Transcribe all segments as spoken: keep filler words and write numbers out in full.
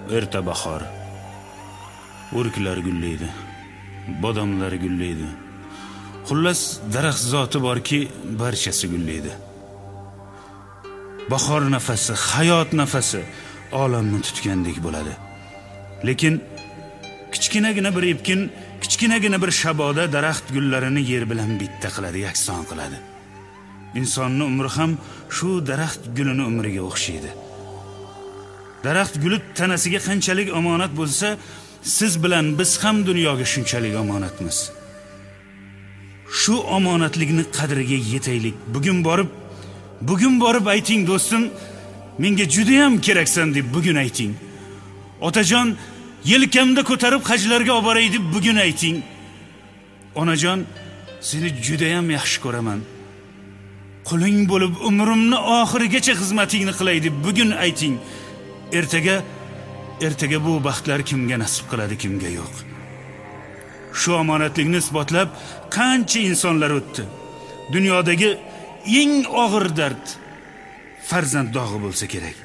erta bahor. O'riklar gullaydi, bodomlar gullaydi. Xullas, daraxt zoti borki, barchasi gullaydi. Bahor nafasi, hayot nafasi olamni tutgandek bo'ladi. Lekin kichkinagina bir epkin, kichkinagina bir shaboda daraxt gullarini yer bilan bitta qiladi, yakson qiladi. Insonning umri ham shu daraxt gulini umriga o'xshaydi. Daraxt guli tanasiga qanchalik omonat bo'lsa, siz bilan biz ham dunyoga shunchalik omonatmiz. Shu omonatlikni qadriga yetaylik. Bugun borib, bugun borib ayting do'stim, menga juda ham keraksan deb bugun ayting. Otajon, yelkamda ko'tarib hajlarga olib boray deb bugun ayting. Onajon, seni juda ham yaxshi ko'raman. Quling bo'lib umrimni oxirigacha xizmatingni qilay deb bugun ayting. Ertaga, ertaga bu baxtlar kimga nasib qiladi, kimga yo'q. Shu omonatlikni isbotlab qancha insonlar o'tdi. Dunyodagi eng og'ir dard farzand dog'i bo'lsa kerak.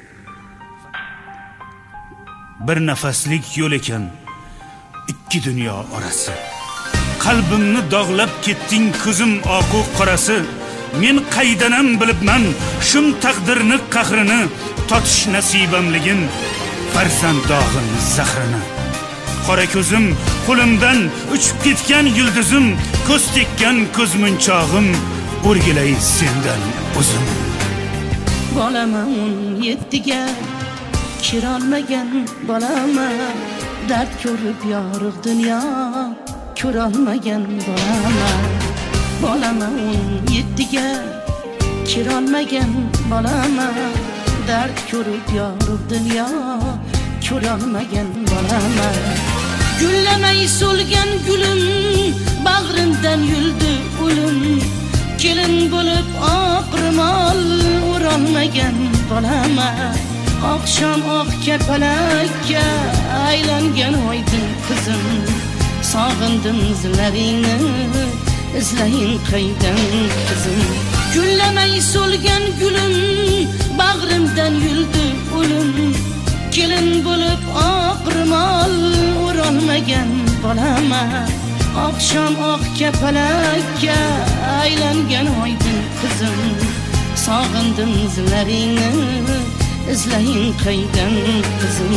Bir nafaslik yo'l ekan ikki dunyo orasi. Qalbimni dog'lab ketding ko'zim oqu qorasi. Men qaydanam bilibman shum taqdirni qahrini, totish nasibamligin farzand dog'in zahrini. Qora ko'zim, qo'limdan uchib ketgan yulduzim, ko'z tekkan ko'z munchog'im, o'rgilay sendan o'zim. Bolaman o'n yettiga kirolmagan bolaman, dard ko'rib yorug' dunyo ko'rolmagan bolaman. Bolaman o'n yettiga kirolmagan bolaman, dard ko'rib yorug' dunyo ko'rolmagan bolaman. Gullamay so'lgan gulim, bag'rimdan yuldi o'lim, kelin bo'lib oq ro'mol o'rolmagan bolaman. Oqshom oq kapalakka aylangan oydin qizim, sog'indim izlaringni, izlayin qaydan qizim. Gullamay so'lgan gulim, bag'rimdan yuldi o'lim, kelin bo'lib oq ro'mol o'rolmagan bolaman. Oqshom oq kapalakka aylangan oydin qizim, sog'indim izlaringni, izlayin qaydan qizim.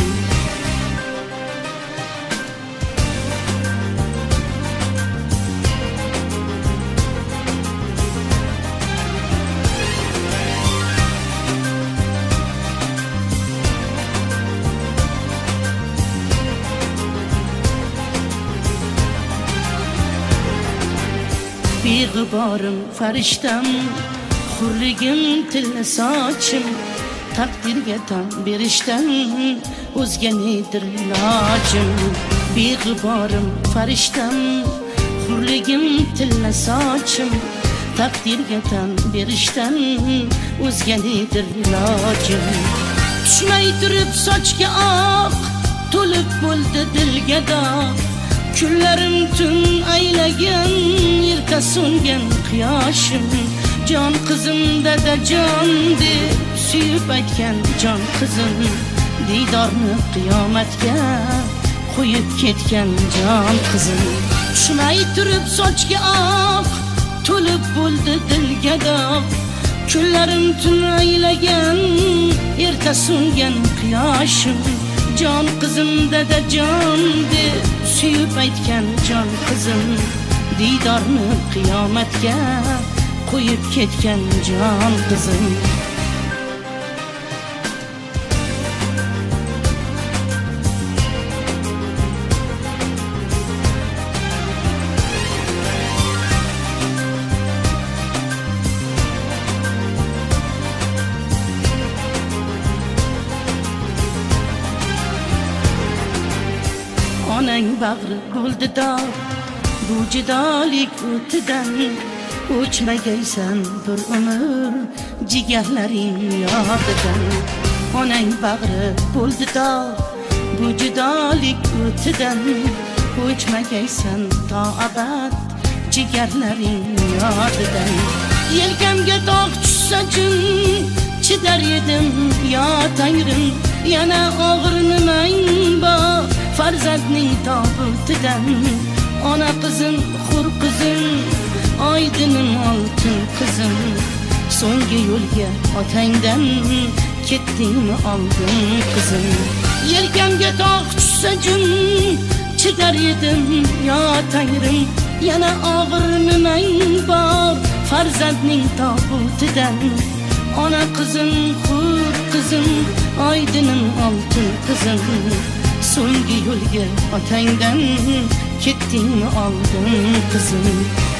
Beg'uborim farishtam, hurligim tilla sochim, taqdirga tan berishdan o'zga nedir ilojim. Beg'uborim farishtam, hurligim tilla sochim, taqdirga tan berishdan o'zga nedir ilojim. Tushmay turib sochga oq to'lib bo'ldi dilga dog', kunlarim tun aylagan, erta so'ngan quyoshim. Jon qizim dadajon deb suyib aytgan jon qizim, diydorni qiyomatga qo'yib ketgan jon qizim. Tushmay turib sochga oq to'lib bo'ldi dilga dog', kunlarim tun aylagan, erta so'ngan quyoshim. Jon qizim dadajon deb suyib aytgan jon qizim, diydorni qiyomatga qo'yib ketgan jon qizim. Onang bag'ri bo'ldi dog', bu judolik o'tidan o'chmagaysan bir umr jigarlaring yodidan. Onang bag'ri bo'ldi dog', bu judolik o'tidan o'chmagaysan to abad jigarlaring yodidan. Yelkamga tog' tushsa jin chidar edim yo tangrim, yana og'ir nimang bor farzandning tobutidan. Ona qizim, xur qizim, oydinim oltin qizim, so'nggi yo'lga otangdan ketdingmi oldin qizim. Yelkamga tog' tushsa jun chidar edim yo tangrim, yana og'ir nimang bor farzandning tobutidan. Ona qizim, xur qizim, oydinim oltin qizim, so'nggi yo'lga otangdan ketdingmi oldin qizim.